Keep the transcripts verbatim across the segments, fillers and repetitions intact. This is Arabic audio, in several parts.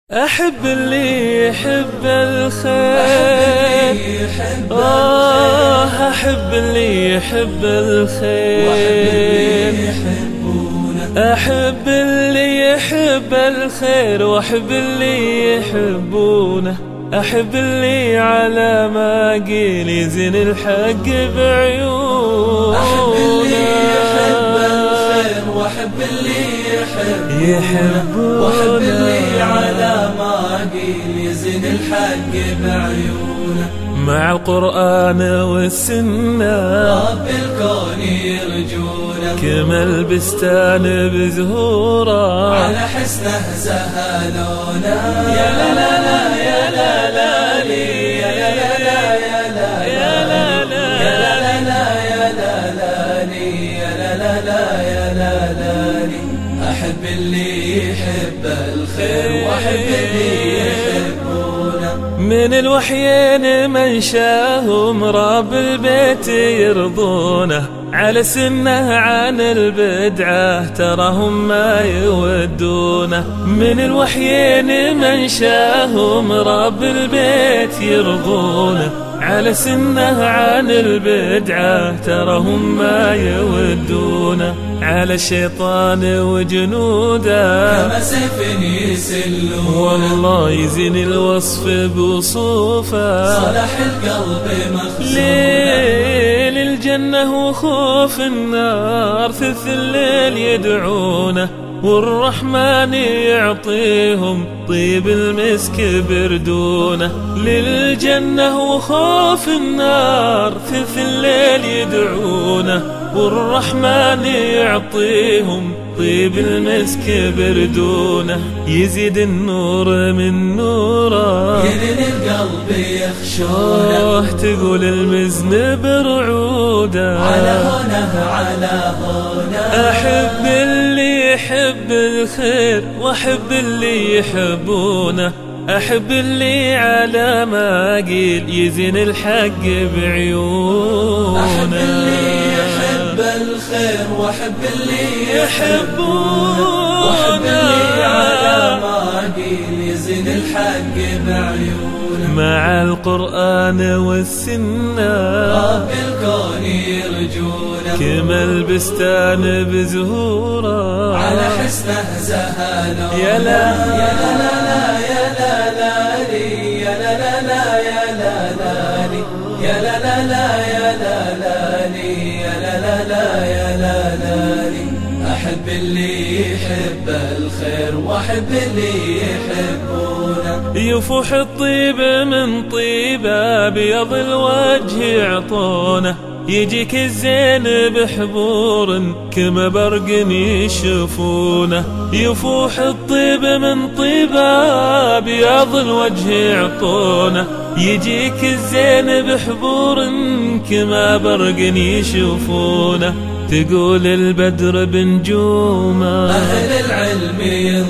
أحب اللي يحب الخير، آه أحب اللي يحب الخير، أحب اللي يحب الخير وأحب اللي يحبونه، أحب اللي على ما قيل يزن الحق بعيونه، أحب اللي يحب الخير وأحب اللي يحبونه، وأحب اللي على ما قيل يزن الحق بعيونه. مع القرآن والسنة رب الكون يرجونه، كما البستان بزهوره على حسنه زهلونا. يا لا لا لا يا لا لا لي، يا لا لا لا يا لا يا لا لا يا لا لا يا لا لا لي، يا لا لا لا يا لا لا لي. أحب اللي يحب الخير وأحب اللي يحبونه، من الوحيين من شاهم رب البيت يرضونه، على سنه عن البدعة تراهم ما يودونه. من الوحيين من شاهم رب البيت يرضونه، على سنه عن البدعة تراهم ما يودونه. على الشيطان وجنوده كما سيف يسلون، والله يزن الوصف بوصوفه. صلاح القلب مخزون، ليل الجنة وخوف النار ثلث الليل يدعونه، والرحمن يعطيهم طيب المسك بردونه. للجنة وخوف النار ثلث الليل يدعونه، والرحمن يعطيهم طيب المسك بردونه. يزيد النور من نوره، يلين القلب يخشونه، تقول المزن برعوده. على هونه على هونه، أحب اللي يحب الخير وأحب اللي يحبونه، أحب اللي على ما قيل يزن الحق بعيونه. أحب اللي يحب الخير وأحب اللي يحبونه، وأحب اللي على ما قيل يزن الحق بعيونه. مع القرآن والسنة رب الكون يرجونه، كما البستان بزهوره، على حسنه زهلونا. يا لا يا لا لا لا يا لا لا لي، يا لا لا لا يا لا لا لي، يا لا لا لا يا لا لا لي، يا لا لا لا يا لا لا لي. أحب اللي يحب الخير وأحب اللي يحبونه، يفوح الطيب من طيبه بيض الوجه يعطونه. يجيك الزين بحبور كما برق يشوفونه، يفوح الطيب من طيبه بيض الوجه يعطونه. يجيك الزين بحبور كما برق يشوفونه، تقول البدر بنجومه أهل العلم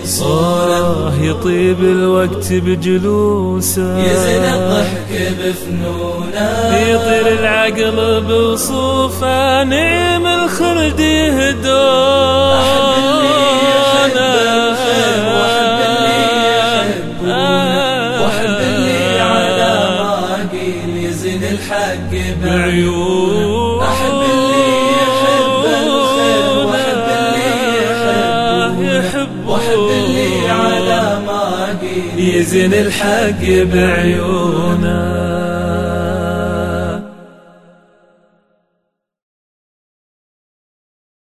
ينصونه، يطيب الوقت بجلوسه، يزن الضحك بفنونه، يطير العقل بوصوفه. نعم الخلد يهدونه، أحب اللي يحب الخير وأحب اللي يحبونه، وأحب اللي على ما قيل يزن الحق بعيونه. أحب اللي يحب الخير وأحب اللي يحبونه، وأحب اللي على ما قيل يزن الحق بعيونه.